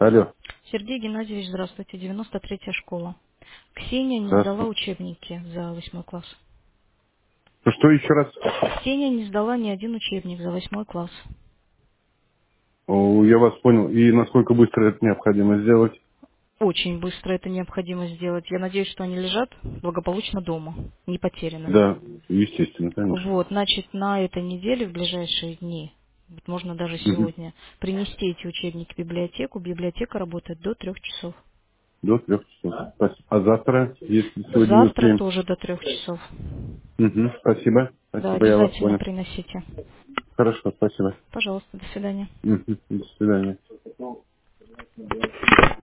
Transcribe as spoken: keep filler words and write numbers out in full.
Алло. Сергей Геннадьевич, здравствуйте, девяносто третья школа. Ксения не сдала Здравствуйте. учебники за восьмой класс. Ну, что еще раз? Ксения не сдала ни один учебник за восьмой класс. О, я вас понял. И насколько быстро это необходимо сделать? Очень быстро это необходимо сделать. Я надеюсь, что они лежат благополучно дома, не потеряны. Да, естественно, конечно. Вот, значит, на этой неделе, в ближайшие дни, вот можно даже Мгм. сегодня, принести эти учебники в библиотеку. Библиотека работает до трех часов. До трех часов. Спасибо. А завтра, если сегодня не Завтра успеем? тоже до трех часов. Мгм. Спасибо. Да, Спасибо, я вас обязательно понял. приносите. Хорошо, спасибо. Пожалуйста, до свидания. Мгм. До свидания.